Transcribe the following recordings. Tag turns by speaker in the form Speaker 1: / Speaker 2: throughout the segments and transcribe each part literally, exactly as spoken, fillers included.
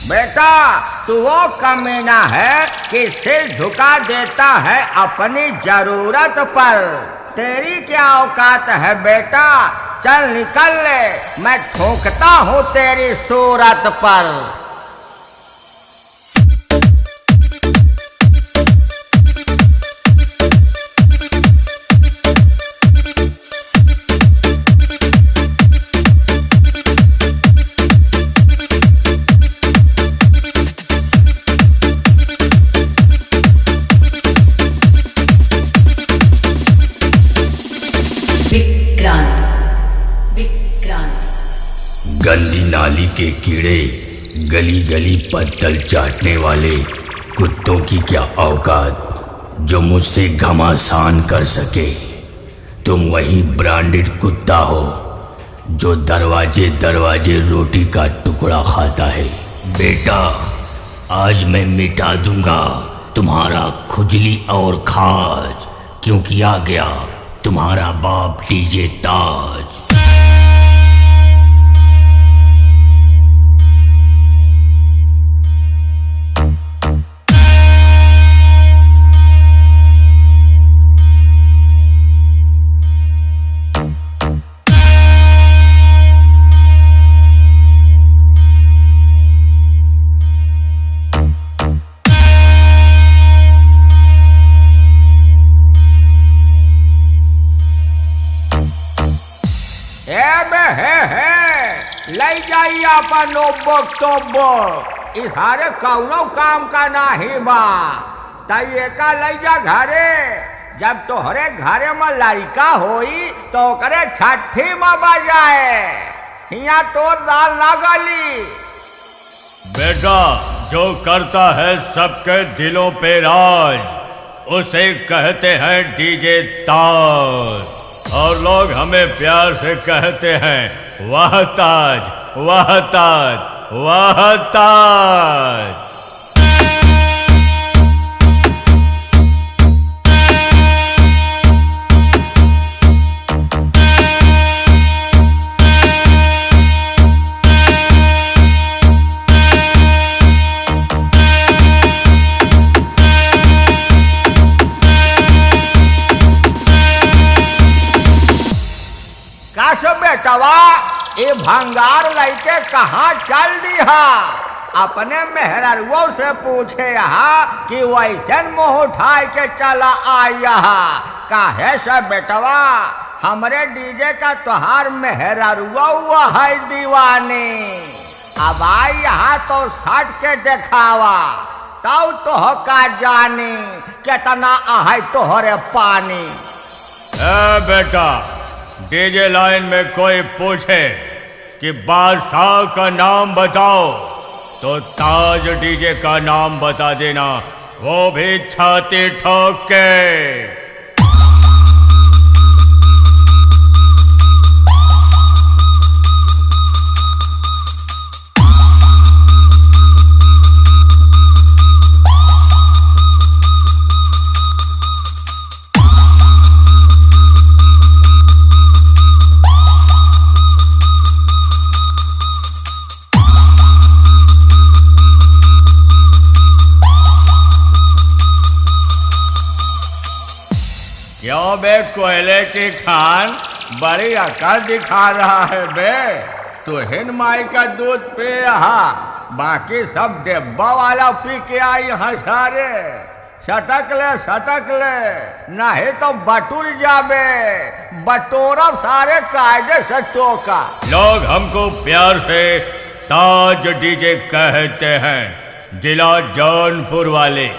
Speaker 1: बेटा तू वो कमीना है कि सिर झुका देता है अपनी जरूरत पर। तेरी क्या औकात है बेटा, चल निकल ले, मैं ठोकता हूँ तेरी सूरत पर।
Speaker 2: गंदी नाली के कीड़े, गली गली पत्तल चाटने वाले कुत्तों की क्या औकात जो मुझसे घमासान कर सके। तुम वही ब्रांडेड कुत्ता हो जो दरवाजे दरवाजे रोटी का टुकड़ा खाता है। बेटा आज मैं मिटा दूंगा तुम्हारा खुजली और खाज, क्योंकि आ गया तुम्हारा बाप डीजे ताज।
Speaker 1: लई जाइए अपन ओब्बो इस हारे कौनो काम का नाही बा। तय का लई जा घरे, जब तोहरे घरे में लड़का होई तो करे छठी में बजाए, हिया तोर दाल ना गली।
Speaker 3: बेटा जो करता है सबके दिलों पे राज, उसे कहते हैं डीजे ताज। और लोग हमें प्यार से कहते हैं वाह ताज, वाह ताज, वाह ताज।
Speaker 1: बेटवा ये भंगार लैके कहाँ चल दिया? अपने मेहररुओं से पूछे यहाँ कि वैसे मुँह उठाए के चला आया काहे से बेटवा? हमरे डीजे का त्योहार मेहररुआ हुआ है दीवानी। अब आई यहाँ तो सट के देखावा, तब तो का जानी कितना आहे तोहरे पानी।
Speaker 3: ए बेटा डीजे लाइन में कोई पूछे कि बादशाह का नाम बताओ तो ताज डीजे का नाम बता देना, वो भी छाती ठोक के। क्यों बे कोयले की खान, बड़ी अकल दिखा रहा है बे। तू हिन माई का दूध पे रहा, बाकी सब डिब्बा वाला पी के आई यहाँ सारे। सटक ले सटक ले, नहीं तो बटुर जाबे, बटोरा सारे कायदे से चौका। लोग हमको प्यार से ताज डीजे कहते हैं, जिला जौनपुर वाले।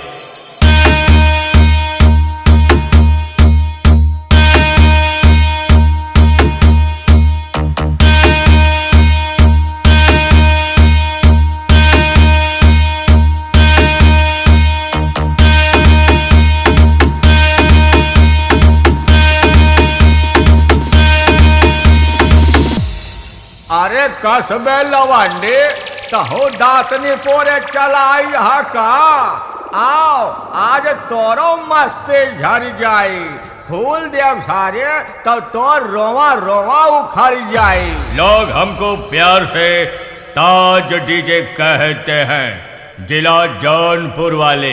Speaker 1: अरे कसबे लवंडी तहो दातनी पोरे चला यहाँ का। आओ आज तोरो मस्ती झर जाई, फूल देव सारे तो तोर रोवा रोवा उखड़ जाई।
Speaker 3: लोग हमको प्यार से ताज डीजे कहते हैं जिला जौनपुर वाले।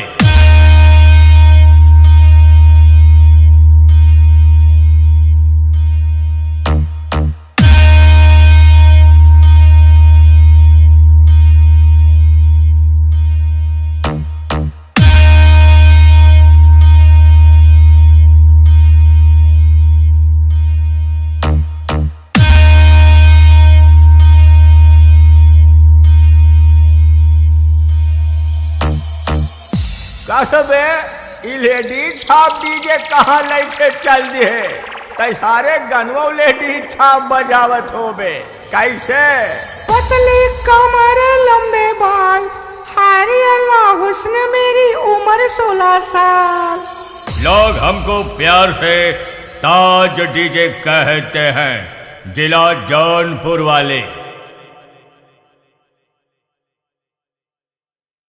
Speaker 1: कसबे ई लेडी छाप डीजे कहाँ लेके चल दिए तै सारे गनवो लेडी छाप बजावत होबे कैसे?
Speaker 4: पतली कमर लंबे बाल हारी अल्लाह हुस्न मेरी उम्र सोलह साल।
Speaker 3: लोग हमको प्यार से ताज डीजे कहते हैं जिला जौनपुर वाले।